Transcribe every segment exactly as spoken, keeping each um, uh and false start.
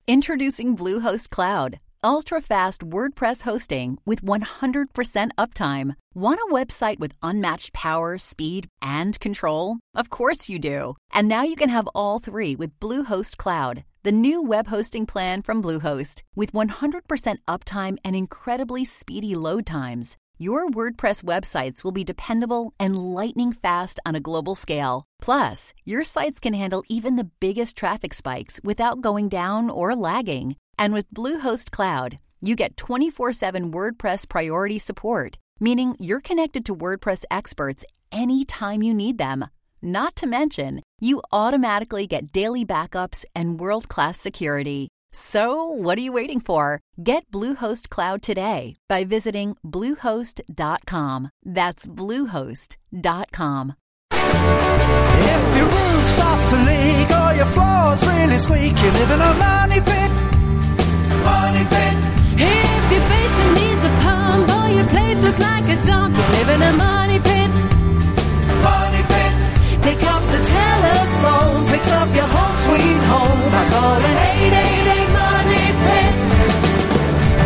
Introducing Bluehost Cloud, ultra-fast WordPress hosting with one hundred percent uptime. Want a website with unmatched power, speed, and control? Of course you do. And now you can have all three with Bluehost Cloud, the new web hosting plan from Bluehost. With one hundred percent uptime and incredibly speedy load times, your WordPress websites will be dependable and lightning fast on a global scale. Plus, your sites can handle even the biggest traffic spikes without going down or lagging. And with Bluehost Cloud, you get twenty-four seven WordPress priority support, meaning you're connected to WordPress experts anytime you need them. Not to mention, you automatically get daily backups and world-class security. So, what are you waiting for? Get Bluehost Cloud today by visiting bluehost dot com. That's bluehost dot com. If your roof starts to leak or your floor's really squeak, you live in a money pit. Money pit. If your basement needs a pump or your place looks like a dump, you live in a money pit. Money pit. Pick up the telephone, fix up your home sweet home by calling eight eight eight money pit.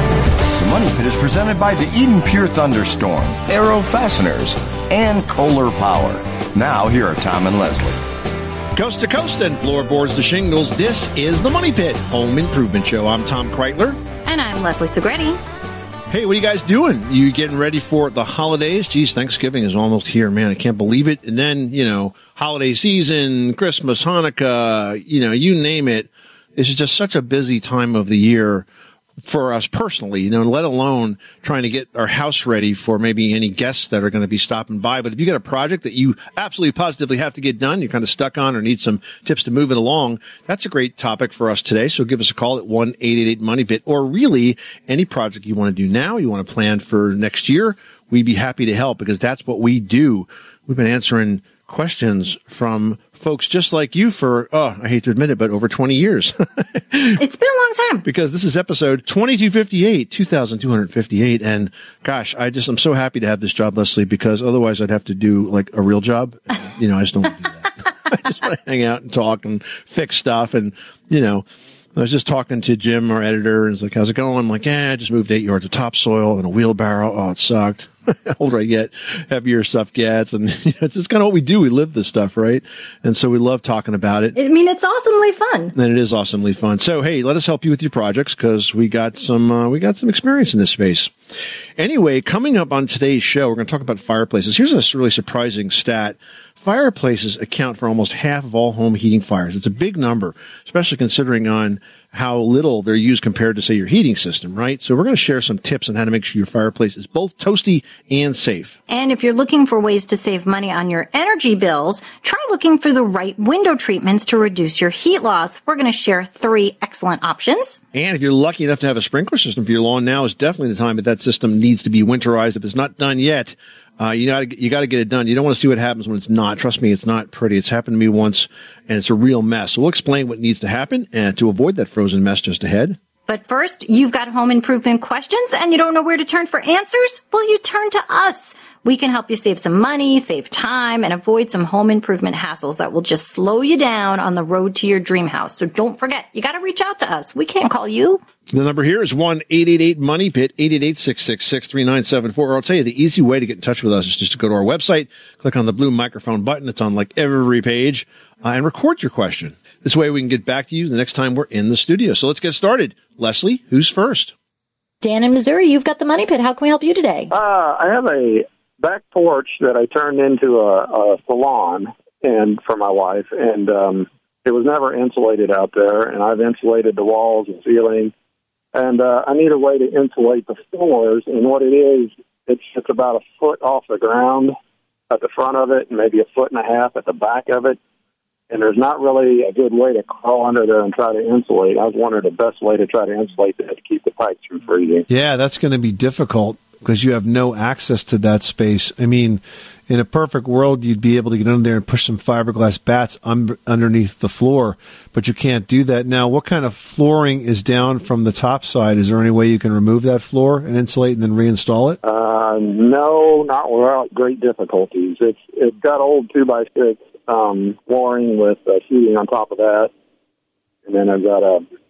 The Money Pit is presented by the Eden Pure Thunderstorm, Aero Fasteners, and Kohler Power. Now, here are Tom and Leslie. Coast to coast and floorboards to shingles, this is the Money Pit Home Improvement Show. I'm Tom Kreitler. And I'm Leslie Segretti. Hey, what are you guys doing? You getting ready for the holidays? Geez, Thanksgiving is almost here, man. I can't believe it. And then, you know, holiday season, Christmas, Hanukkah, you know, you name it. This is just such a busy time of the year for us personally, you know, let alone trying to get our house ready for maybe any guests that are going to be stopping by. But if you got a project that you absolutely positively have to get done, you're kind of stuck on or need some tips to move it along, that's a great topic for us today. So give us a call at one eight eight eight money pit, or really any project you want to do now, you want to plan for next year. We'd be happy to help because that's what we do. We've been answering questions from folks just like you for, oh, I hate to admit it, but over twenty years. It's been a long time. Because this is episode twenty-two fifty-eight, two thousand two hundred fifty-eight. And gosh, I just, I'm so happy to have this job, Leslie, because otherwise I'd have to do like a real job. You know, I just don't want to do that. I just want to hang out and talk and fix stuff. And, you know, I was just talking to Jim, our editor, and he's like, how's it going? I'm like, yeah, I just moved eight yards of topsoil and a wheelbarrow. Oh, it sucked. The older I get, heavier stuff gets. And you know, it's just kind of what we do. We live this stuff, right? And so we love talking about it. I mean, it's awesomely fun. And it is awesomely fun. So, hey, let us help you with your projects because we got some, uh, we got some experience in this space. Anyway, coming up on today's show, we're going to talk about fireplaces. Here's a really surprising stat. Fireplaces account for almost half of all home heating fires. It's a big number, especially considering on how little they're used compared to, say, your heating system, right? So we're going to share some tips on how to make sure your fireplace is both toasty and safe. And if you're looking for ways to save money on your energy bills, try looking for the right window treatments to reduce your heat loss. We're going to share three excellent options. And if you're lucky enough to have a sprinkler system for your lawn, now is definitely the time that that system needs to be winterized. If it's not done yet, Uh, you gotta, you gotta get it done. You don't want to see what happens when it's not. Trust me, it's not pretty. It's happened to me once, and it's a real mess. So we'll explain what needs to happen and to avoid that frozen mess just ahead. But first, you've got home improvement questions and you don't know where to turn for answers? Well, you turn to us. We can help you save some money, save time, and avoid some home improvement hassles that will just slow you down on the road to your dream house. So don't forget, you got to reach out to us. We can't call you. The number here is one eight eight eight money pit, eight eight eight, six six six, three nine seven four. Or I'll tell you, the easy way to get in touch with us is just to go to our website, click on the blue microphone button. It's on like every page, uh, and record your question. This way we can get back to you the next time we're in the studio. So let's get started. Leslie, who's first? Dan in Missouri, you've got the Money Pit. How can we help you today? Uh, I have a back porch that I turned into a, a salon and for my wife, and um, it was never insulated out there, and I've insulated the walls and ceiling, and uh, I need a way to insulate the floors, and what it is, it's, it's about a foot off the ground at the front of it and maybe a foot and a half at the back of it, and there's not really a good way to crawl under there and try to insulate. I was wondering the best way to try to insulate that to keep the pipes from freezing. Yeah, that's going to be difficult because you have no access to that space. I mean, in a perfect world, you'd be able to get under there and push some fiberglass bats un- underneath the floor, but you can't do that. Now, what kind of flooring is down from the top side? Is there any way you can remove that floor and insulate and then reinstall it? Uh, no, not without great difficulties. It's It's got old two by six um, flooring with uh, sheeting on top of that, and then I've got a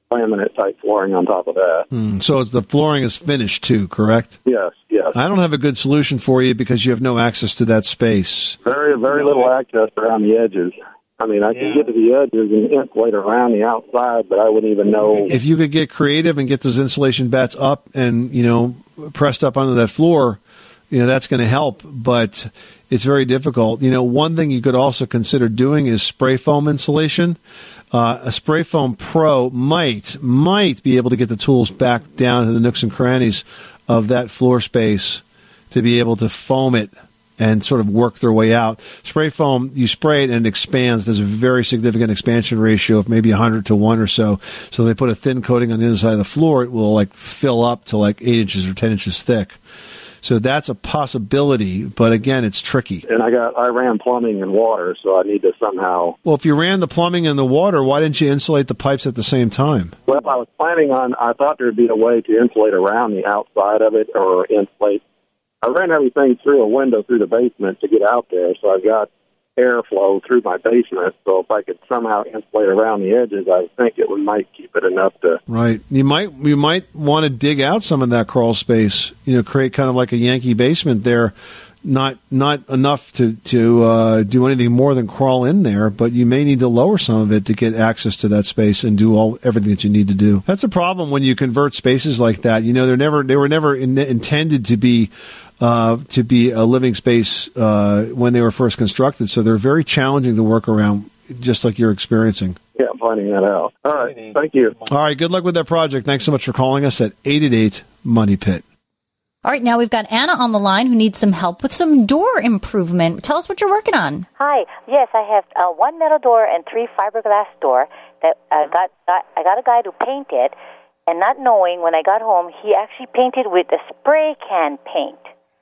laminate type flooring on top of that. Mm, so it's the flooring is finished too, correct? Yes, yes. I don't have a good solution for you because you have no access to that space. Very, very little access around the edges. I mean, I can Yeah. get to the edges and insulate around the outside, but I wouldn't even know. If you could get creative and get those insulation bats up and, you know, pressed up onto that floor, you know, that's going to help, but it's very difficult. You know, one thing you could also consider doing is spray foam insulation. Uh, a Spray Foam Pro might, might be able to get the tools back down to the nooks and crannies of that floor space to be able to foam it and sort of work their way out. Spray foam, you spray it and it expands. There's a very significant expansion ratio of maybe one hundred to one or so. So they put a thin coating on the inside of the floor. It will like fill up to like eight inches or ten inches thick. So that's a possibility, but again, it's tricky. And I got I ran plumbing and water, so I need to somehow. Well, if you ran the plumbing and the water, why didn't you insulate the pipes at the same time? Well, I was planning on. I thought there'd be a way to insulate around the outside of it, or insulate. I ran everything through a window through the basement to get out there, so I've got airflow through my basement. So if I could somehow insulate around the edges, I think it would might keep it enough to. Right. You might you might want to dig out some of that crawl space. You know, create kind of like a Yankee basement there. Not not enough to to uh, do anything more than crawl in there, but you may need to lower some of it to get access to that space and do all everything that you need to do. That's a problem when you convert spaces like that. You know, they're never they were never in, intended to be. Uh, to be a living space uh, when they were first constructed. So they're very challenging to work around, just like you're experiencing. Yeah, finding that out. All right, thank you. All right, good luck with that project. Thanks so much for calling us at eight eight eight Money Pit. All right, now we've got Anna on the line who needs some help with some door improvement. Tell us what you're working on. Hi. Yes, I have uh, one metal door and three fiberglass door that I got, got. I got a guy to paint it, and not knowing when I got home, he actually painted with a spray can paint.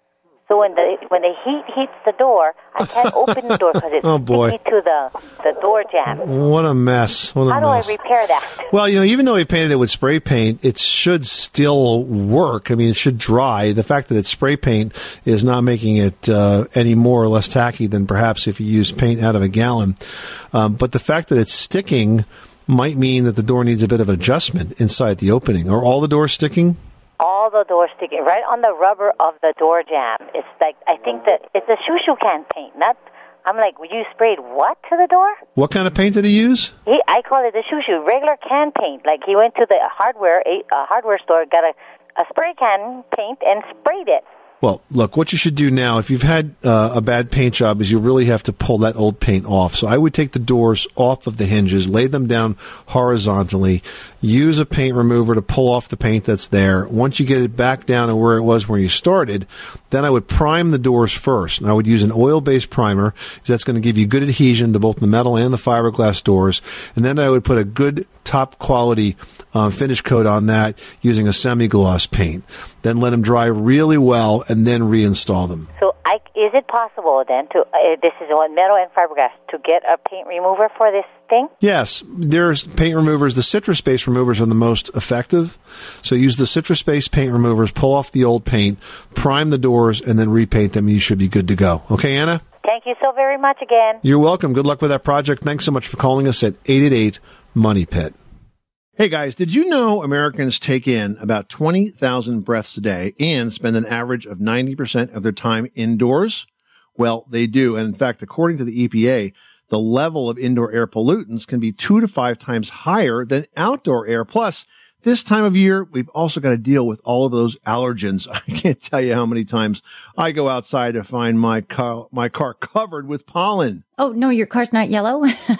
So when the when the heat hits the door, I can't open the door because it's oh boy. sticky to the, the door jamb. What a mess. What a How mess. do I repair that? Well, you know, even though he painted it with spray paint, it should still work. I mean, it should dry. The fact that it's spray paint is not making it uh, any more or less tacky than perhaps if you use paint out of a gallon. Um, but the fact that it's sticking might mean that the door needs a bit of adjustment inside the opening. Are all the doors sticking? All the doors sticking right on the rubber of the door jamb. It's like, I think that it's a shoo-shoo can paint. Not, I'm like, you sprayed what to the door? What kind of paint did he use? He, I call it a shoo-shoo, regular can paint. Like he went to the hardware a, a hardware store, got a, a spray can paint and sprayed it. Well, look, what you should do now, if you've had uh, a bad paint job, is you really have to pull that old paint off. So I would take the doors off of the hinges, lay them down horizontally, use a paint remover to pull off the paint that's there. Once you get it back down to where it was where you started, then I would prime the doors first. And I would use an oil-based primer, because that's going to give you good adhesion to both the metal and the fiberglass doors. And then I would put a good top quality uh, finish coat on that using a semi-gloss paint. Then let them dry really well and then reinstall them. So I, is it possible then to, uh, this is on metal and fiberglass, to get a paint remover for this thing? Yes, there's paint removers. The citrus-based removers are the most effective. So use the citrus-based paint removers, pull off the old paint, prime the doors, and then repaint them. You should be good to go. Okay, Anna? Thank you so very much again. You're welcome. Good luck with that project. Thanks so much for calling us at eight eight eight Money Pit. Hey guys, did you know Americans take in about twenty thousand breaths a day and spend an average of ninety percent of their time indoors? Well, they do. And in fact, according to the E P A, the level of indoor air pollutants can be two to five times higher than outdoor air. Plus, this time of year, we've also got to deal with all of those allergens. I can't tell you how many times I go outside to find my car, my car covered with pollen. Oh, no, your car's not yellow.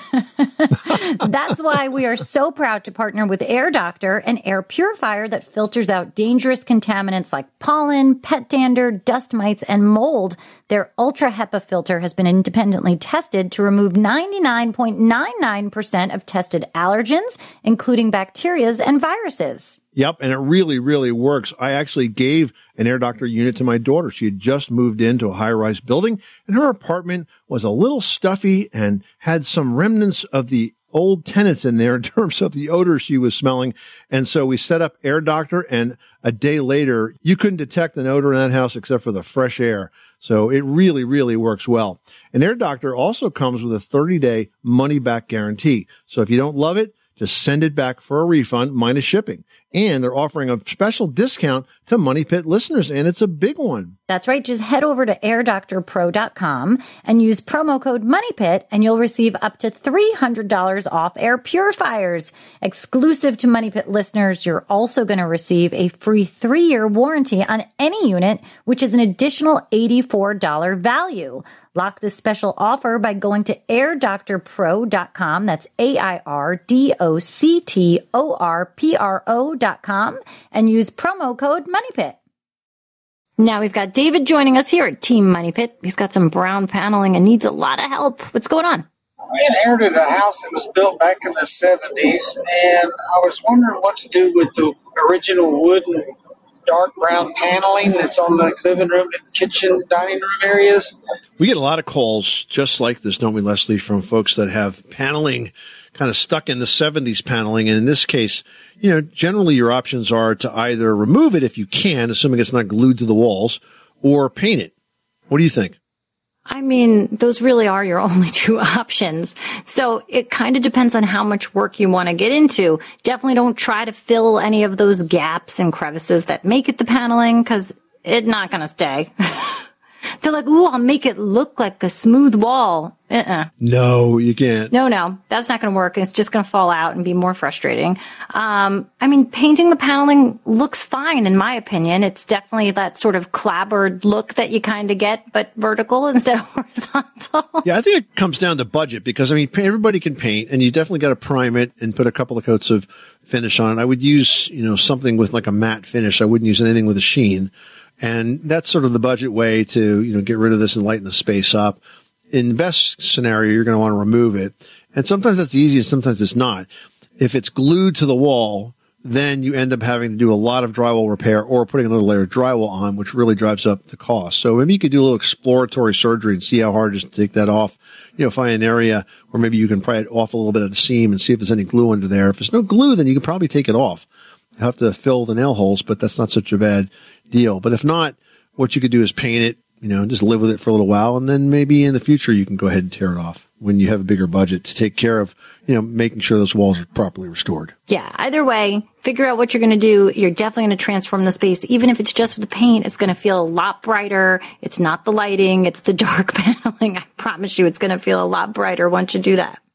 That's why we are so proud to partner with Air Doctor, an air purifier that filters out dangerous contaminants like pollen, pet dander, dust mites, and mold. Their Ultra HEPA filter has been independently tested to remove ninety-nine point nine nine percent of tested allergens, including bacteria and viruses. Yep, and it really, really works. I actually gave an Air Doctor unit to my daughter. She had just moved into a high-rise building, and her apartment was a little stuffy and had some remnants of the old tenants in there in terms of the odor she was smelling. And so we set up Air Doctor, and a day later, you couldn't detect an odor in that house except for the fresh air. So it really, really works well. And Air Doctor also comes with a thirty-day money-back guarantee. So if you don't love it, Just send it back for a refund minus shipping. And they're offering a special discount to Money Pit listeners, and it's a big one. That's right. Just head over to air doctor pro dot com and use promo code MONEYPIT, and you'll receive up to three hundred dollars off air purifiers. Exclusive to Money Pit listeners, you're also going to receive a free three-year warranty on any unit, which is an additional eighty-four dollars value. Lock this special offer by going to air doctor pro dot com. That's A I R D O C T O R P R O dot com and use promo code MONEYPIT. Now we've got David joining us here at Team Money Pit. He's got some brown paneling and needs a lot of help. What's going on? We inherited a house that was built back in the seventies, and I was wondering what to do with the original wooden dark brown paneling that's on the living room and kitchen, dining room areas. We get a lot of calls just like this, don't we, Leslie, from folks that have paneling kind of stuck in the seventies paneling. And in this case, you know, generally your options are to either remove it if you can, assuming it's not glued to the walls, or paint it. What do you think? I mean, those really are your only two options. So it kind of depends on how much work you want to get into. Definitely don't try to fill any of those gaps and crevices that make it the paneling, because it's not going to stay. They're like, ooh, I'll make it look like a smooth wall. Uh-uh. No, you can't. No, no, that's not going to work. It's just going to fall out and be more frustrating. Um, I mean, painting the paneling looks fine, in my opinion. It's definitely that sort of clabbered look that you kind of get, but vertical instead of horizontal. Yeah, I think it comes down to budget because, I mean, everybody can paint, and you definitely got to prime it and put a couple of coats of finish on it. I would use, you know, something with like a matte finish. I wouldn't use anything with a sheen. And that's sort of the budget way to, you know, get rid of this and lighten the space up. In the best scenario, you're going to want to remove it. And sometimes that's easy and sometimes it's not. If it's glued to the wall, then you end up having to do a lot of drywall repair or putting another layer of drywall on, which really drives up the cost. So maybe you could do a little exploratory surgery and see how hard it is to take that off. You know, find an area where maybe you can pry it off a little bit at the seam and see if there's any glue under there. If there's no glue, then you can probably take it off. You have to fill the nail holes, but that's not such a bad deal. But if not, what you could do is paint it, you know, just live with it for a little while. And then maybe in the future, you can go ahead and tear it off when you have a bigger budget to take care of, you know, making sure those walls are properly restored. Yeah. Either way, figure out what you're going to do. You're definitely going to transform the space. Even if it's just with the paint, it's going to feel a lot brighter. It's not the lighting. It's the dark paneling. I promise you, it's going to feel a lot brighter once you do that.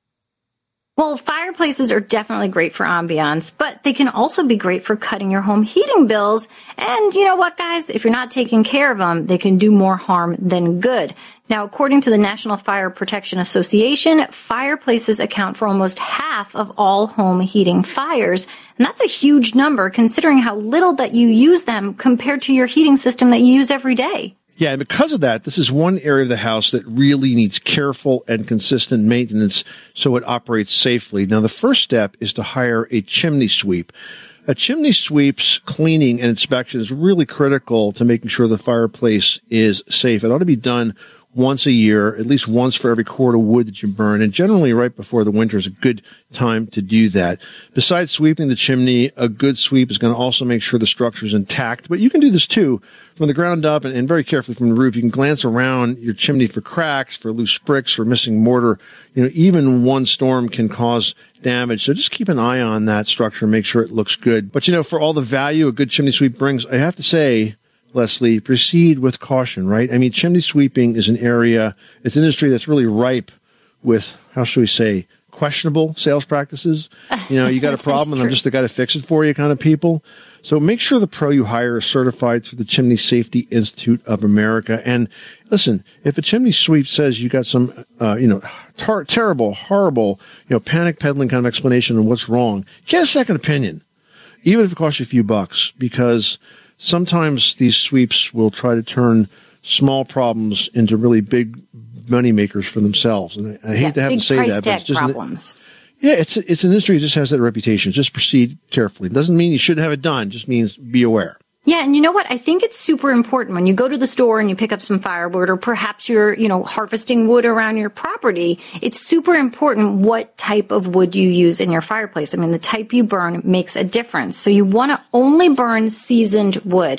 Well, fireplaces are definitely great for ambiance, but they can also be great for cutting your home heating bills. And you know what, guys? If you're not taking care of them, they can do more harm than good. Now, according to the National Fire Protection Association, fireplaces account for almost half of all home heating fires. And that's a huge number considering how little that you use them compared to your heating system that you use every day. Yeah, and because of that, this is one area of the house that really needs careful and consistent maintenance so it operates safely. Now, the first step is to hire a chimney sweep. A chimney sweep's cleaning and inspection is really critical to making sure the fireplace is safe. It ought to be done once a year, at least once for every cord of wood that you burn. And generally right before the winter is a good time to do that. Besides sweeping the chimney, a good sweep is going to also make sure the structure is intact. But you can do this too from the ground up and, and very carefully from the roof. You can glance around your chimney for cracks, for loose bricks, or missing mortar. You know, even one storm can cause damage. So just keep an eye on that structure and make sure it looks good. But you know, for all the value a good chimney sweep brings, I have to say, Leslie, proceed with caution, right? I mean, chimney sweeping is an area, it's an industry that's really ripe with, how should we say, questionable sales practices. You know, you got a problem and I'm just the guy to fix it for you kind of people. So make sure the pro you hire is certified through the Chimney Safety Institute of America. And listen, if a chimney sweep says you got some, uh, you know, tar- terrible, horrible, you know, panic peddling kind of explanation on what's wrong, get a second opinion, even if it costs you a few bucks, because sometimes these sweeps will try to turn small problems into really big money makers for themselves. And I, I hate yeah, to have to say that, but it's just problems. Yeah, it's it's an industry that just has that reputation. Just proceed carefully. It doesn't mean you shouldn't have it done. It just means be aware. Yeah, and you know what? I think it's super important when you go to the store and you pick up some firewood, or perhaps you're, you know, harvesting wood around your property. It's super important what type of wood you use in your fireplace. I mean, the type you burn makes a difference. So you want to only burn seasoned wood.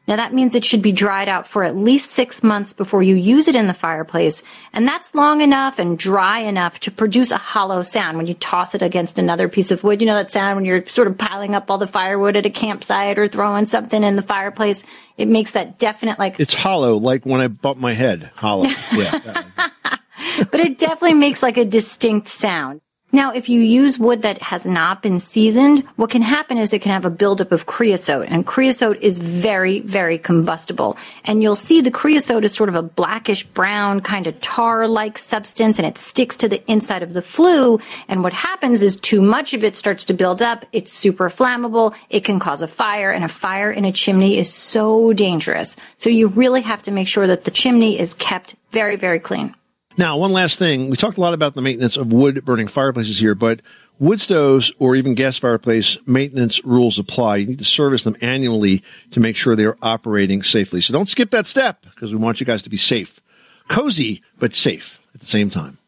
Now that means it should be dried out for at least six months before you use it in the fireplace, and that's long enough and dry enough to produce a hollow sound when you toss it against another piece of wood. You know that sound when you're sort of piling up all the firewood at a campsite or throwing something in the fireplace? It makes that definite, like... It's hollow, like when I bump my head. Hollow. Yeah. But it definitely makes like a distinct sound. Now, if you use wood that has not been seasoned, what can happen is it can have a buildup of creosote, and creosote is very, very combustible. And you'll see the creosote is sort of a blackish brown kind of tar-like substance, and it sticks to the inside of the flue. And what happens is too much of it starts to build up. It's super flammable. It can cause a fire, and a fire in a chimney is so dangerous. So you really have to make sure that the chimney is kept very, very clean. Now, one last thing. We talked a lot about the maintenance of wood-burning fireplaces here, but wood stoves or even gas fireplace maintenance rules apply. You need to service them annually to make sure they are operating safely. So don't skip that step because we want you guys to be safe. Cozy, but safe at the same time.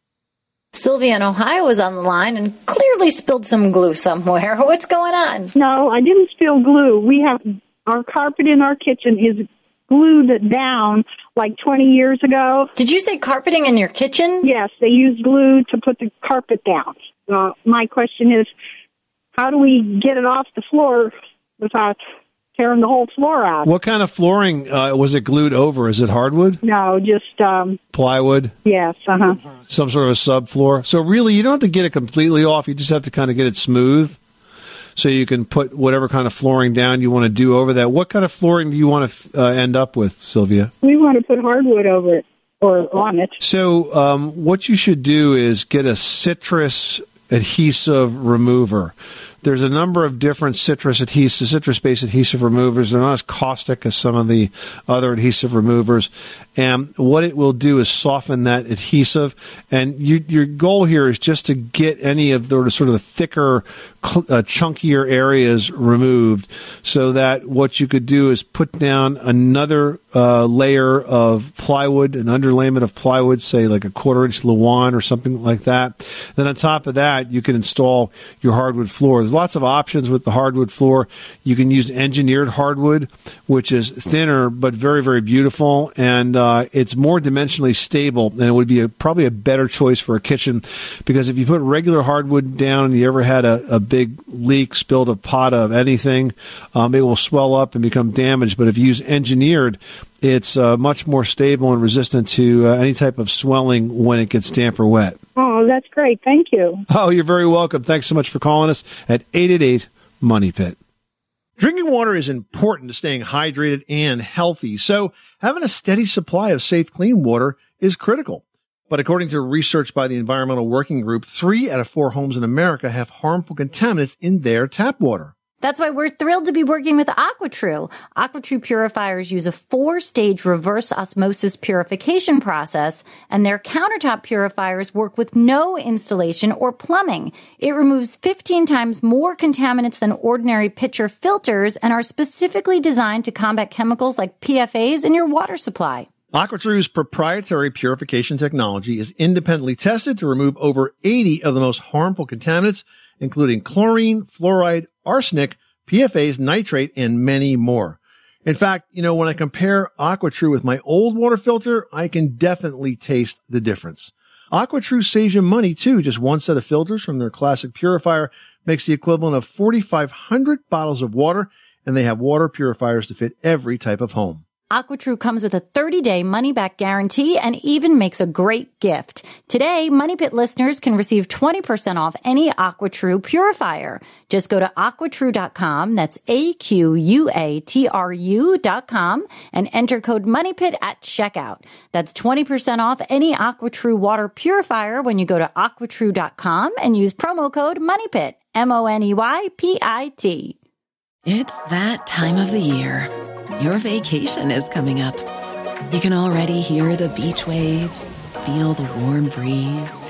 Sylvia in Ohio was on the line and clearly spilled some glue somewhere. What's going on? No, I didn't spill glue. We have our carpet in our kitchen is glued down like twenty years ago. Did you say carpeting in your kitchen? Yes, they use glue to put the carpet down. Uh, my question is, how do we get it off the floor without tearing the whole floor out? What kind of flooring uh, was it glued over? Is it hardwood? No, just... Um, plywood? Yes, uh-huh. Some sort of a subfloor? So really, you don't have to get it completely off. You just have to kind of get it smooth. So you can put whatever kind of flooring down you want to do over that. What kind of flooring do you want to uh, end up with, Sylvia? We want to put hardwood over it or on it. So um, what you should do is get a citrus adhesive remover. There's a number of different citrus adhesive, citrus-based adhesive removers. They're not as caustic as some of the other adhesive removers. And what it will do is soften that adhesive. And you, your goal here is just to get any of the sort of the thicker, uh, chunkier areas removed, so that what you could do is put down another uh, layer of plywood, an underlayment of plywood, say like a quarter-inch Luan or something like that. Then on top of that, you can install your hardwood floor. There's lots of options with the hardwood floor. You can use engineered hardwood, which is thinner but very, very beautiful, and uh, it's more dimensionally stable, and it would be a, probably a better choice for a kitchen, because if you put regular hardwood down and you ever had a, a big leak, spilled a pot of anything, um, it will swell up and become damaged. But if you use engineered, it's uh, much more stable and resistant to uh, any type of swelling when it gets damp or wet. Oh, that's great. Thank you. Oh, you're very welcome. Thanks so much for calling us at eight eight eight, money pit. Drinking water is important to staying hydrated and healthy, so having a steady supply of safe, clean water is critical. But according to research by the Environmental Working Group, three out of four homes in America have harmful contaminants in their tap water. That's why we're thrilled to be working with AquaTrue. AquaTrue purifiers use a four-stage reverse osmosis purification process, and their countertop purifiers work with no installation or plumbing. It removes fifteen times more contaminants than ordinary pitcher filters and are specifically designed to combat chemicals like P F As in your water supply. AquaTrue's proprietary purification technology is independently tested to remove over eighty of the most harmful contaminants, including chlorine, fluoride, arsenic, P F As, nitrate, and many more. In fact, you know, when I compare AquaTrue with my old water filter, I can definitely taste the difference. AquaTrue saves you money too. Just one set of filters from their classic purifier makes the equivalent of forty-five hundred bottles of water, and they have water purifiers to fit every type of home. AquaTrue comes with a thirty-day money-back guarantee and even makes a great gift. Today, Money Pit listeners can receive twenty percent off any AquaTrue purifier. Just go to aqua true dot com, that's A Q U A T R U dot com, and enter code MONEYPIT at checkout. That's twenty percent off any AquaTrue water purifier when you go to aqua true dot com and use promo code MONEYPIT, M O N E Y P I T. It's that time of the year. Your vacation is coming up. You can already hear the beach waves, feel the warm breeze,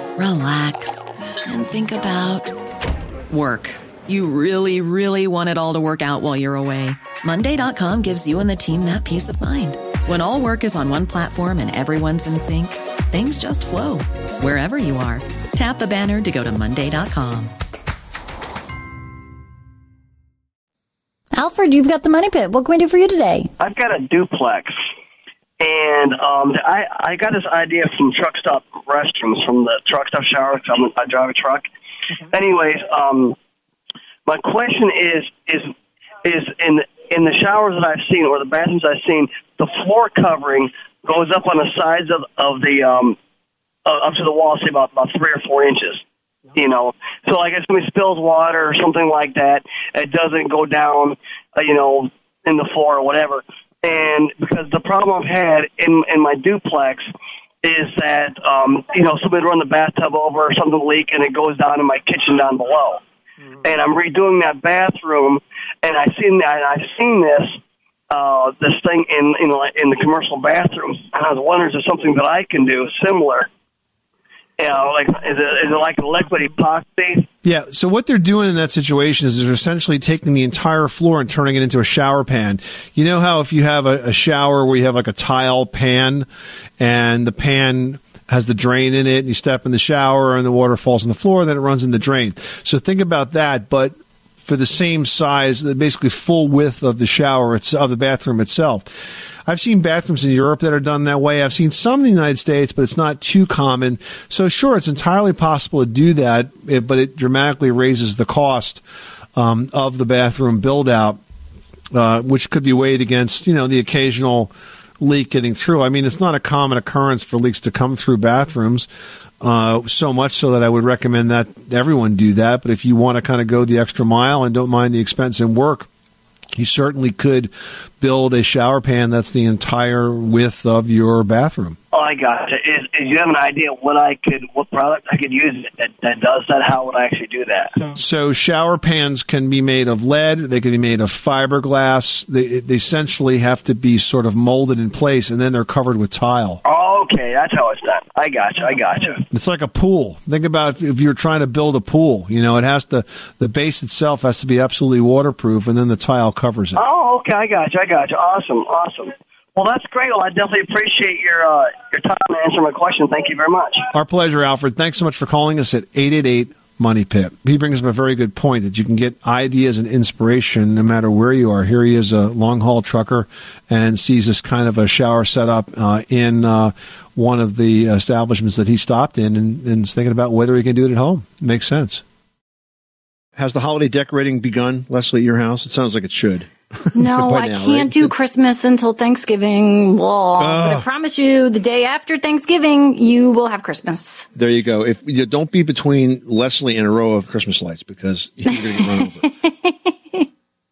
relax, and think about work. You really, really want it all to work out while you're away. Monday dot com gives you and the team that peace of mind. When all work is on one platform and everyone's in sync, things just flow. Wherever you are, tap the banner to go to Monday dot com. Alfred, you've got the Money Pit. What can we do for you today? I've got a duplex, and um, I, I got this idea from truck stop restrooms, from the truck stop shower, because I drive a truck. Mm-hmm. Anyways, um, my question is, is, is in, in the showers that I've seen, or the bathrooms I've seen, the floor covering goes up on the sides of, of the, um, uh, up to the wall, say about, about three or four inches. You know, so like if somebody spills water or something like that, it doesn't go down, uh, you know, in the floor or whatever. And because the problem I've had in in my duplex is that, um, you know, somebody run the bathtub over or something leak and it goes down in my kitchen down below. Mm-hmm. And I'm redoing that bathroom, and I've seen that, I've seen this, uh, this thing in, in, in the commercial bathrooms. And I was wondering if there's something that I can do similar. You know, like, is it, is it like a liquid epoxy? Yeah, so what they're doing in that situation is they're essentially taking the entire floor and turning it into a shower pan. You know how if you have a, a shower where you have like a tile pan, and the pan has the drain in it, and you step in the shower and the water falls on the floor, then it runs in the drain. So think about that, but for the same size, the basically full width of the shower, it's, of the bathroom itself. I've seen bathrooms in Europe that are done that way. I've seen some in the United States, but it's not too common. So sure, it's entirely possible to do that, but it dramatically raises the cost um, of the bathroom build-out, uh, which could be weighed against, you know, the occasional leak getting through. I mean, it's not a common occurrence for leaks to come through bathrooms, uh, so much so that I would recommend that everyone do that. But if you want to kind of go the extra mile and don't mind the expense and work, you certainly could build a shower pan that's the entire width of your bathroom. Oh, I gotcha. Is, is you have an idea what I could, what product I could use that, that does that? How would I actually do that? So shower pans can be made of lead. They can be made of fiberglass. They, they essentially have to be sort of molded in place, and then they're covered with tile. Oh, okay. That's how it's done. I gotcha. I gotcha. It's like a pool. Think about if you're trying to build a pool. You know, it has to, the base itself has to be absolutely waterproof, and then the tile covers it. Oh, okay. I gotcha. I gotcha. Awesome. Awesome. Well, that's great. Well, I definitely appreciate your uh, your time to answer my question. Thank you very much. Our pleasure, Alfred. Thanks so much for calling us at eight eight eight Money Pit. He brings up a very good point that you can get ideas and inspiration no matter where you are. Here he is, a long-haul trucker, and sees this kind of a shower setup uh, in uh, one of the establishments that he stopped in, and, and is thinking about whether he can do it at home. Makes sense. Has the holiday decorating begun, Leslie, at your house? It sounds like it should. No, I now, can't right? do Christmas until Thanksgiving. Whoa. Uh, but I promise you, the day after Thanksgiving, you will have Christmas. There you go. If you don't be between Leslie and a row of Christmas lights, because you're going to get run over.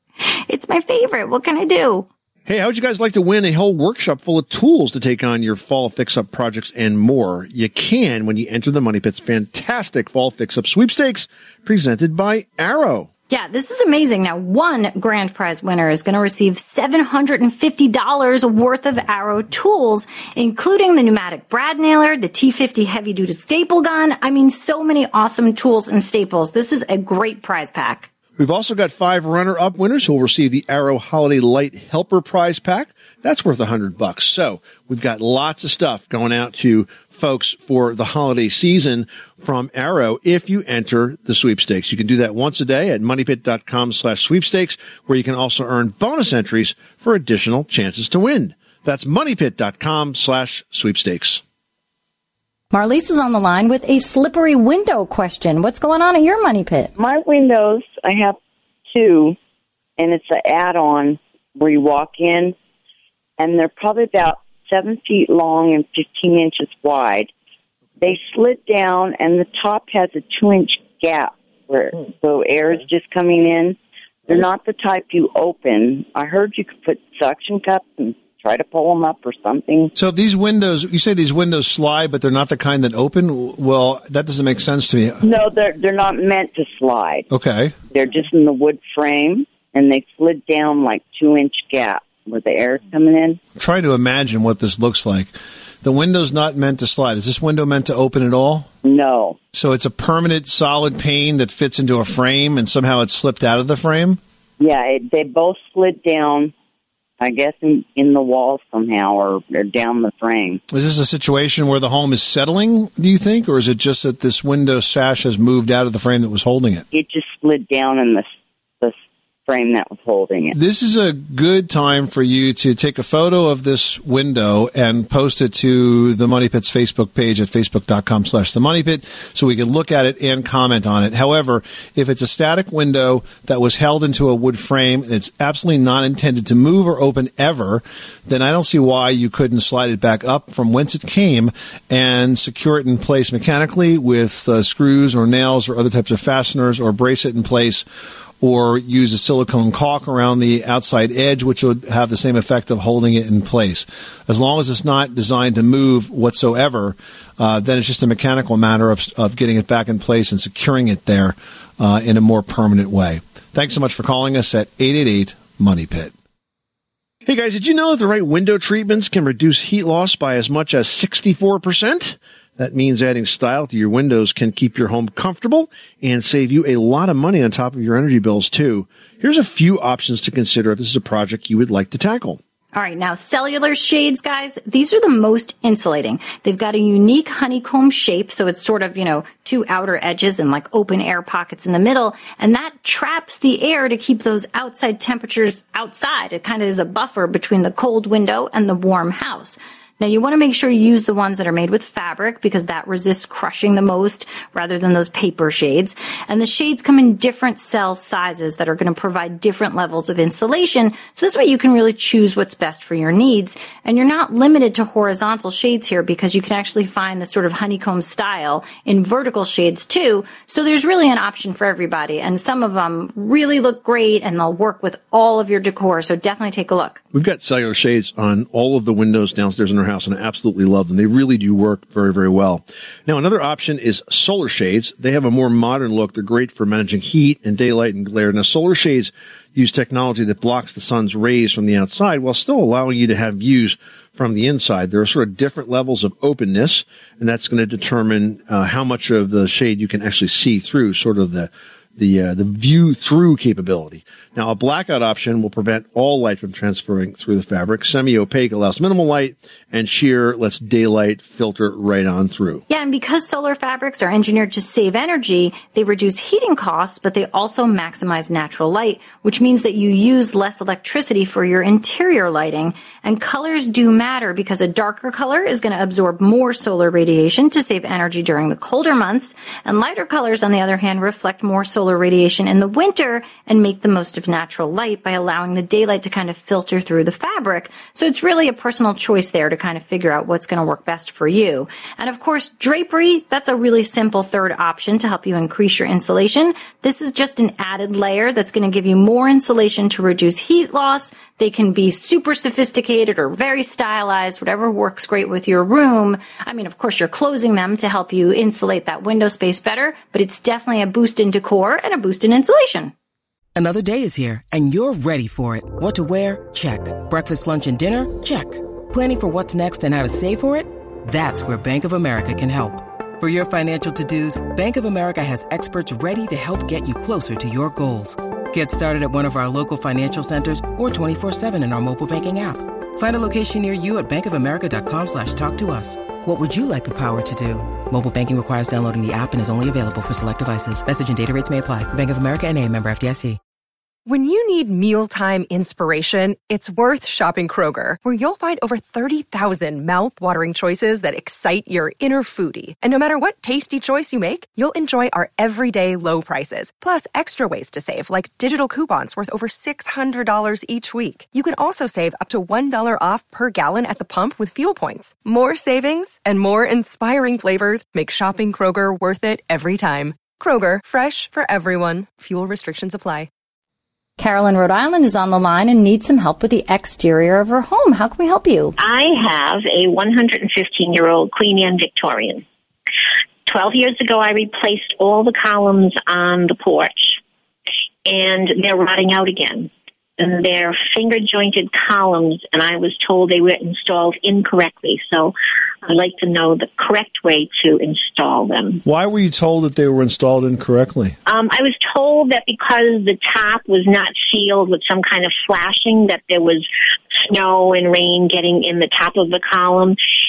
It's my favorite. What can I do? Hey, how would you guys like to win a whole workshop full of tools to take on your fall fix-up projects and more? You can when you enter the Money Pit's fantastic fall fix-up sweepstakes presented by Arrow. Yeah, this is amazing. Now, one grand prize winner is going to receive seven hundred fifty dollars worth of Arrow tools, including the pneumatic brad nailer, the T fifty heavy-duty staple gun. I mean, so many awesome tools and staples. This is a great prize pack. We've also got five runner-up winners who will receive the Arrow Holiday Light Helper prize pack. That's worth a hundred bucks. So we've got lots of stuff going out to folks for the holiday season from Arrow if you enter the sweepstakes. You can do that once a day at moneypit.com slash sweepstakes, where you can also earn bonus entries for additional chances to win. That's moneypit.com slash sweepstakes. Marlise is on the line with a slippery window question. What's going on at your Money Pit? My windows, I have two, and it's an add-on where you walk in, and they're probably about seven feet long and fifteen inches wide. They slid down, and the top has a two-inch gap where the air is just coming in. They're not the type you open. I heard you could put suction cups and try to pull them up or something. So these windows, you say these windows slide, but they're not the kind that open? Well, that doesn't make sense to me. No, they're they're not meant to slide. Okay. They're just in the wood frame, and they slid down like two-inch gap where the air is coming in. I'm trying to imagine what this looks like. The window's not meant to slide. Is this window meant to open at all? No. So it's a permanent solid pane that fits into a frame, and somehow it slipped out of the frame? Yeah, it, they both slid down, I guess, in, in the wall somehow, or, or down the frame. Is this a situation where the home is settling, do you think, or is it just that this window sash has moved out of the frame that was holding it? It just slid down, and the, the frame that was holding it. This is a good time for you to take a photo of this window and post it to the Money Pit's Facebook page at facebook.com slash the Money Pit so we can look at it and comment on it. However, if it's a static window that was held into a wood frame and it's absolutely not intended to move or open ever, then I don't see why you couldn't slide it back up from whence it came and secure it in place mechanically with uh, screws or nails or other types of fasteners, or brace it in place, or use a silicone caulk around the outside edge, which would have the same effect of holding it in place. As long as it's not designed to move whatsoever, uh, then it's just a mechanical matter of, of getting it back in place and securing it there uh, in a more permanent way. Thanks so much for calling us at eight eight eight, Money Pit. Hey guys, did you know that the right window treatments can reduce heat loss by as much as sixty-four percent? That means adding style to your windows can keep your home comfortable and save you a lot of money on top of your energy bills, too. Here's a few options to consider if this is a project you would like to tackle. All right, now cellular shades, guys, these are the most insulating. They've got a unique honeycomb shape, so it's sort of, you know, two outer edges and like open air pockets in the middle, and that traps the air to keep those outside temperatures outside. It kind of is a buffer between the cold window and the warm house. Now, you want to make sure you use the ones that are made with fabric because that resists crushing the most rather than those paper shades. And the shades come in different cell sizes that are going to provide different levels of insulation. So this way you can really choose what's best for your needs. And you're not limited to horizontal shades here because you can actually find the sort of honeycomb style in vertical shades too. So there's really an option for everybody. And some of them really look great and they'll work with all of your decor. So definitely take a look. We've got cellular shades on all of the windows downstairs in our house, and I absolutely love them. They really do work very, very well. Now, another option is solar shades. They have a more modern look. They're great for managing heat and daylight and glare. Now, solar shades use technology that blocks the sun's rays from the outside while still allowing you to have views from the inside. There are sort of different levels of openness, and that's going to determine uh, how much of the shade you can actually see through, sort of the the uh, the view-through capability. Now, a blackout option will prevent all light from transferring through the fabric. Semi-opaque allows minimal light, and sheer lets daylight filter right on through. Yeah, and because solar fabrics are engineered to save energy, they reduce heating costs, but they also maximize natural light, which means that you use less electricity for your interior lighting. And colors do matter because a darker color is going to absorb more solar radiation to save energy during the colder months, and lighter colors, on the other hand, reflect more solar radiation in the winter and make the most of natural light by allowing the daylight to kind of filter through the fabric. So it's really a personal choice there to kind of figure out what's going to work best for you. And of course, drapery, that's a really simple third option to help you increase your insulation. This is just an added layer that's going to give you more insulation to reduce heat loss. They can be super sophisticated or very stylized, whatever works great with your room. I mean, of course, you're closing them to help you insulate that window space better, but it's definitely a boost in decor and a boost in insulation. Another day is here, and you're ready for it. What to wear? Check. Breakfast, lunch, and dinner? Check. Planning for what's next and how to save for it? That's where Bank of America can help. For your financial to-dos, Bank of America has experts ready to help get you closer to your goals. Get started at one of our local financial centers or twenty-four seven in our mobile banking app. Find a location near you at bankofamerica.com slash talk to us. What would you like the power to do? Mobile banking requires downloading the app and is only available for select devices. Message and data rates may apply. Bank of America N A, member F D I C. When you need mealtime inspiration, it's worth shopping Kroger, where you'll find over thirty thousand mouth-watering choices that excite your inner foodie. And no matter what tasty choice you make, you'll enjoy our everyday low prices, plus extra ways to save, like digital coupons worth over six hundred dollars each week. You can also save up to one dollar off per gallon at the pump with fuel points. More savings and more inspiring flavors make shopping Kroger worth it every time. Kroger, fresh for everyone. Fuel restrictions apply. Carol in Rhode Island is on the line and needs some help with the exterior of her home. How can we help you? I have a one hundred fifteen-year-old Queen Anne Victorian. Twelve years ago, I replaced all the columns on the porch, and they're rotting out again. And they're finger-jointed columns, and I was told they were installed incorrectly. So I'd like to know the correct way to install them. Why were you told that they were installed incorrectly? Um, I was told that because the top was not sealed with some kind of flashing, that there was snow and rain getting in the top of the column,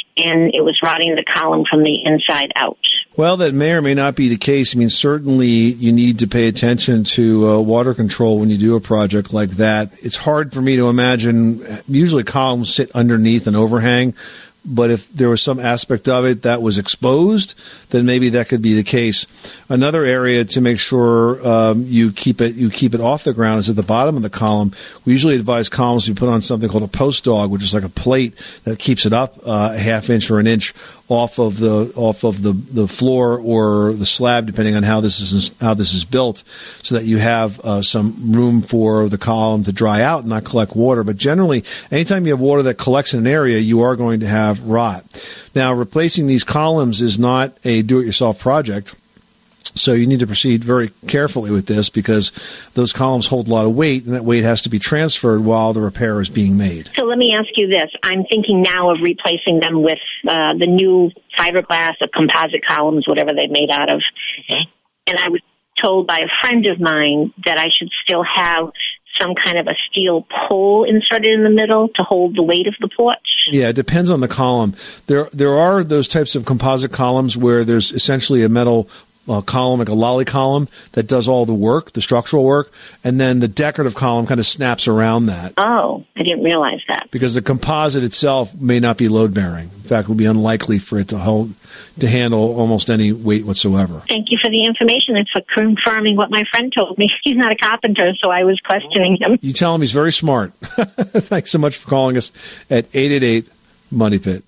and it was rotting the column from the inside out. Well, that may or may not be the case. I mean, certainly you need to pay attention to uh, water control when you do a project like that. It's hard for me to imagine. Usually columns sit underneath an overhang. But if there was some aspect of it that was exposed, then maybe that could be the case. Another area to make sure um, you keep it you keep it off the ground is at the bottom of the column. We usually advise columns to be put on something called a post dog, which is like a plate that keeps it up uh, a half inch or an inch off of the off of the, the floor or the slab, depending on how this is how this is built, so that you have uh, some room for the column to dry out and not collect water. But generally, anytime you have water that collects in an area, you are going to have rot. Now, replacing these columns is not a do-it-yourself project. So you need to proceed very carefully with this because those columns hold a lot of weight, and that weight has to be transferred while the repair is being made. So let me ask you this. I'm thinking now of replacing them with uh, the new fiberglass or composite columns, whatever they're made out of. Mm-hmm. And I was told by a friend of mine that I should still have some kind of a steel pole inserted in the middle to hold the weight of the porch. Yeah, it depends on the column. There, there are those types of composite columns where there's essentially a metal Uh, column, like a lolly column, that does all the work, the structural work, and then the decorative column kind of snaps around that. Oh, I didn't realize that. Because the composite itself may not be load-bearing. In fact, it would be unlikely for it to hold, to handle almost any weight whatsoever. Thank you for the information and for confirming what my friend told me. He's not a carpenter, so I was questioning him. You tell him he's very smart. Thanks so much for calling us at eight eight eight, Money Pit.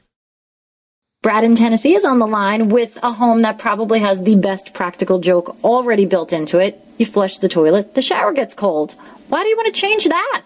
Brad in Tennessee is on the line with a home that probably has the best practical joke already built into it. You flush the toilet, the shower gets cold. Why do you want to change that?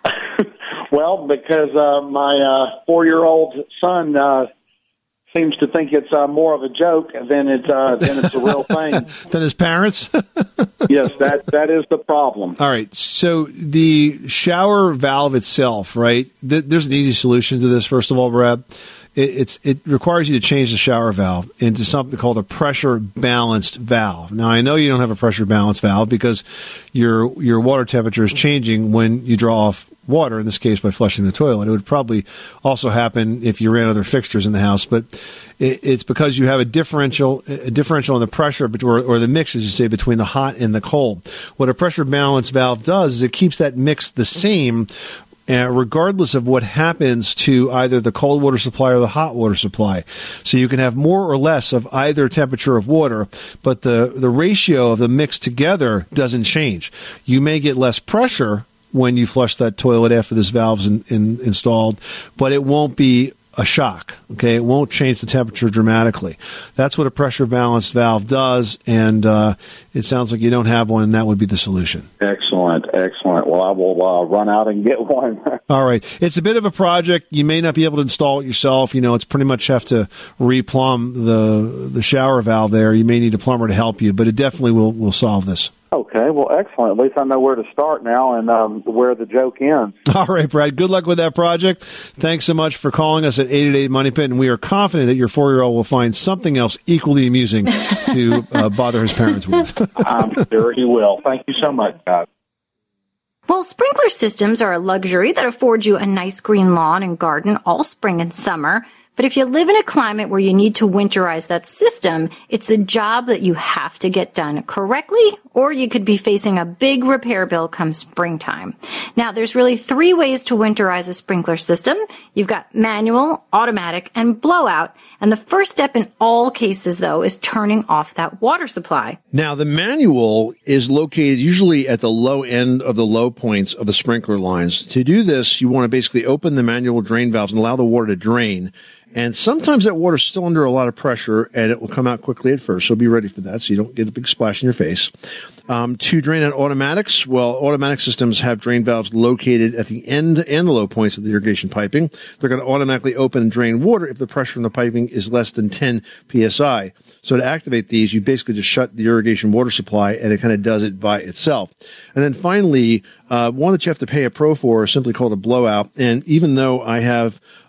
Well, because uh, my uh, four-year-old son uh, seems to think it's uh, more of a joke than it's, uh, than it's a real thing. Than his parents? Yes, that that is the problem. All right, so the shower valve itself, right? Th- there's an easy solution to this, first of all, Brad. It's, it requires you to change the shower valve into something called a pressure balanced valve. Now, I know you don't have a pressure balanced valve because your your water temperature is changing when you draw off water, in this case by flushing the toilet. It would probably also happen if you ran other fixtures in the house, but it, it's because you have a differential a differential in the pressure, or, or the mix, as you say, between the hot and the cold. What a pressure balanced valve does is it keeps that mix the same Uh, regardless of what happens to either the cold water supply or the hot water supply. So you can have more or less of either temperature of water, but the, the ratio of the mix together doesn't change. You may get less pressure when you flush that toilet after this valve's in, in, installed, but it won't be a shock. Okay, it won't change the temperature dramatically. That's what a pressure balanced valve does, and uh, it sounds like you don't have one, and that would be the solution. Excellent, excellent. Well, I will uh, run out and get one. All right. It's a bit of a project. You may not be able to install it yourself. You know, it's pretty much have to replumb the the shower valve there. You may need a plumber to help you, but it definitely will will solve this. Okay, well, excellent. At least I know where to start now and um, where the joke ends. All right, Brad. Good luck with that project. Thanks so much for calling us at eight eight eight, Money Pit, and we are confident that your four-year-old will find something else equally amusing to uh, bother his parents with. I'm sure he will. Thank you so much, guys. Well, sprinkler systems are a luxury that affords you a nice green lawn and garden all spring and summer. But if you live in a climate where you need to winterize that system, it's a job that you have to get done correctly, or you could be facing a big repair bill come springtime. Now, there's really three ways to winterize a sprinkler system. You've got manual, automatic, and blowout. And the first step in all cases, though, is turning off that water supply. Now, the manual is located usually at the low end of the low points of the sprinkler lines. To do this, you want to basically open the manual drain valves and allow the water to drain. And sometimes that water's still under a lot of pressure, and it will come out quickly at first. So be ready for that so you don't get a big splash in your face. Um, to drain out automatics, well, automatic systems have drain valves located at the end and the low points of the irrigation piping. They're going to automatically open and drain water if the pressure in the piping is less than ten P S I. So to activate these, you basically just shut the irrigation water supply, and it kind of does it by itself. And then finally, uh, one that you have to pay a pro for is simply called a blowout. And even though I have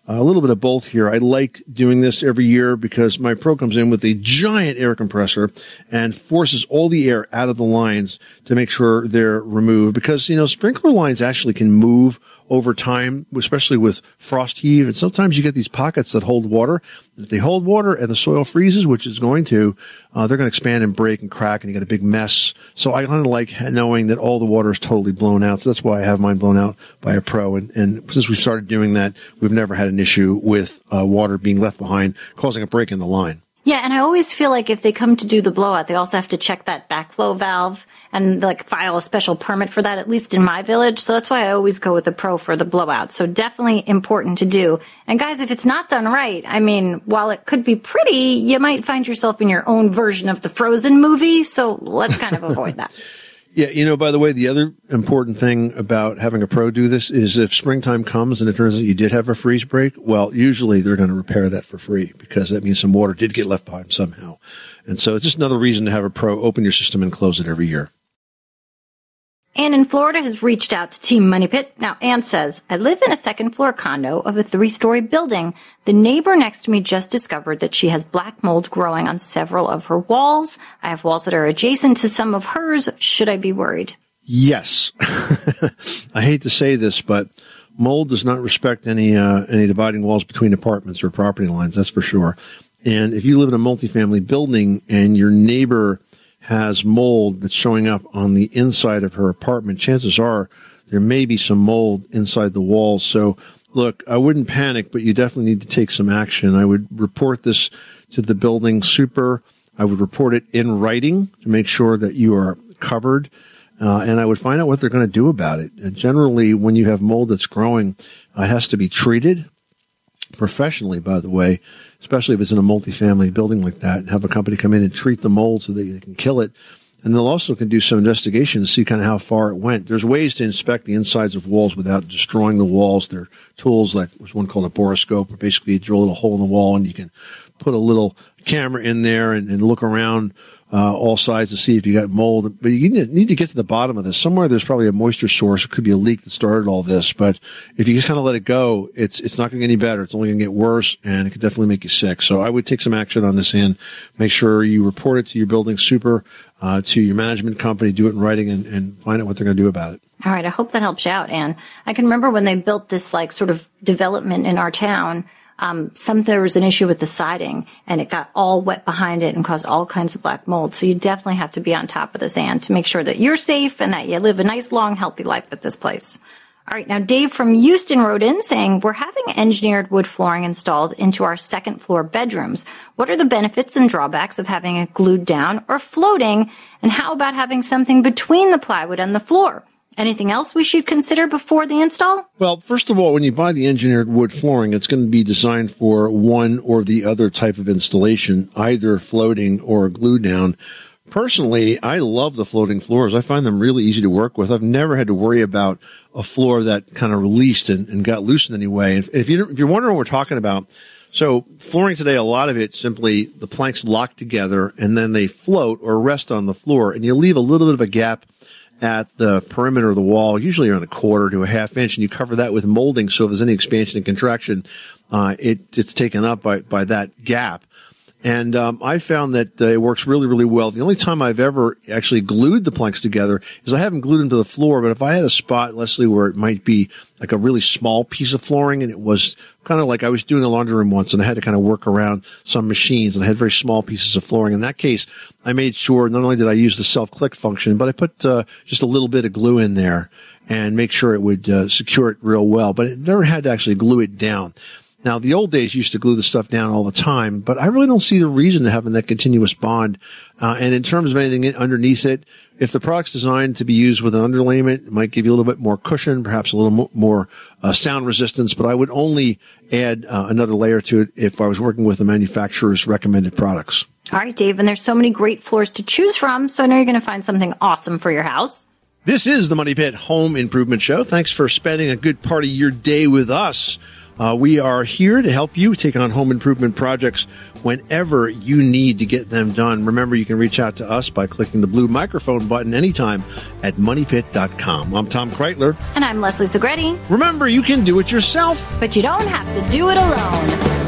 a little bit of both here. I like doing this every year because my pro comes in with a giant air compressor and forces all the air out of the lines to make sure they're removed, because, you know, sprinkler lines actually can move over time, especially with frost heave. And sometimes you get these pockets that hold water. If they hold water and the soil freezes, which is going to, uh, they're going to expand and break and crack, and you get a big mess. So I kind of like knowing that all the water is totally blown out. So that's why I have mine blown out by a pro. And, and since we started doing that, we've never had an issue with uh, water being left behind, causing a break in the line. Yeah, and I always feel like if they come to do the blowout, they also have to check that backflow valve and like file a special permit for that, at least in my village. So that's why I always go with the pro for the blowout. So definitely important to do. And guys, if it's not done right, I mean, while it could be pretty, you might find yourself in your own version of the Frozen movie. So let's kind of avoid that. Yeah, you know, by the way, the other important thing about having a pro do this is if springtime comes and it turns out you did have a freeze break, well, usually they're going to repair that for free, because that means some water did get left behind somehow. And so it's just another reason to have a pro open your system and close it every year. Ann in Florida has reached out to Team Money Pit. Now, Ann says, I live in a second floor condo of a three-story building. The neighbor next to me just discovered that she has black mold growing on several of her walls. I have walls that are adjacent to some of hers. Should I be worried? Yes. I hate to say this, but mold does not respect any uh, any dividing walls between apartments or property lines, that's for sure. And if you live in a multifamily building and your neighbor has mold that's showing up on the inside of her apartment, chances are there may be some mold inside the walls. So, look, I wouldn't panic, but you definitely need to take some action. I would report this to the building super. I would report it in writing to make sure that you are covered. Uh, and I would find out what they're going to do about it. And generally, when you have mold that's growing, uh, it has to be treated professionally, by the way, especially if it's in a multifamily building like that, and have a company come in and treat the mold so that they can kill it. And they'll also can do some investigation to see kind of how far it went. There's ways to inspect the insides of walls without destroying the walls. There are tools like there's one called a boroscope, where basically you drill a little hole in the wall and you can put a little camera in there and, and look around uh, all sides to see if you got mold. But you need to get to the bottom of this. Somewhere there's probably a moisture source. It could be a leak that started all this. But if you just kind of let it go, it's it's not going to get any better. It's only going to get worse, and it could definitely make you sick. So I would take some action on this end. Make sure you report it to your building super, uh, to your management company, do it in writing, and, and find out what they're going to do about it. All right. I hope that helps you out, Ann. I can remember when they built this like sort of development in our town. Um, some, there was an issue with the siding, and it got all wet behind it and caused all kinds of black mold. So you definitely have to be on top of this, Ann, to make sure that you're safe and that you live a nice, long, healthy life at this place. All right. Now, Dave from Houston wrote in saying, we're having engineered wood flooring installed into our second floor bedrooms. What are the benefits and drawbacks of having it glued down or floating? And how about having something between the plywood and the floor? Anything else we should consider before the install? Well, first of all, when you buy the engineered wood flooring, it's going to be designed for one or the other type of installation, either floating or glue down. Personally, I love the floating floors. I find them really easy to work with. I've never had to worry about a floor that kind of released and, and got loosened anyway. If, if, you, if you're wondering what we're talking about, so flooring today, a lot of it simply the planks lock together and then they float or rest on the floor, and you leave a little bit of a gap at the perimeter of the wall, usually around a quarter to a half inch, and you cover that with molding. So if there's any expansion and contraction, uh, it, it's taken up by, by that gap. And um, I found that uh, it works really, really well. The only time I've ever actually glued the planks together is I haven't glued them to the floor, but if I had a spot, Leslie, where it might be like a really small piece of flooring, and it was kind of like I was doing a laundry room once, and I had to kind of work around some machines, and I had very small pieces of flooring. In that case, I made sure not only did I use the self-click function, but I put uh, just a little bit of glue in there and make sure it would uh, secure it real well. But it never had to actually glue it down. Now, the old days used to glue the stuff down all the time, but I really don't see the reason to having that continuous bond. Uh, and in terms of anything underneath it, if the product's designed to be used with an underlayment, it might give you a little bit more cushion, perhaps a little mo- more uh, sound resistance, but I would only add uh, another layer to it if I was working with the manufacturer's recommended products. All right, Dave, and there's so many great floors to choose from, so I know you're going to find something awesome for your house. This is the Money Pit Home Improvement Show. Thanks for spending a good part of your day with us. Uh, we are here to help you take on home improvement projects whenever you need to get them done. Remember, you can reach out to us by clicking the blue microphone button anytime at money pit dot com. I'm Tom Kreitler. And I'm Leslie Segretti. Remember, you can do it yourself, but you don't have to do it alone.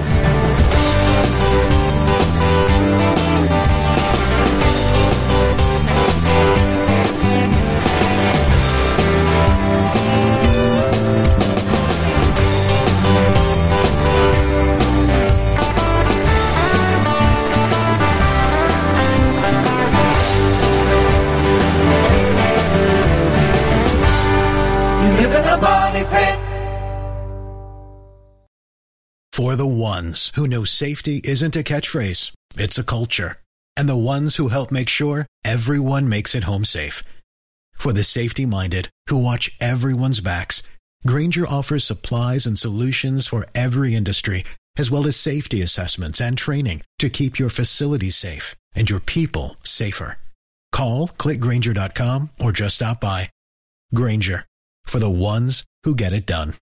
For the ones who know safety isn't a catchphrase, it's a culture. And the ones who help make sure everyone makes it home safe. For the safety-minded who watch everyone's backs, Grainger offers supplies and solutions for every industry, as well as safety assessments and training to keep your facilities safe and your people safer. Call, click Grainger dot com, or just stop by. Grainger, for the ones who get it done.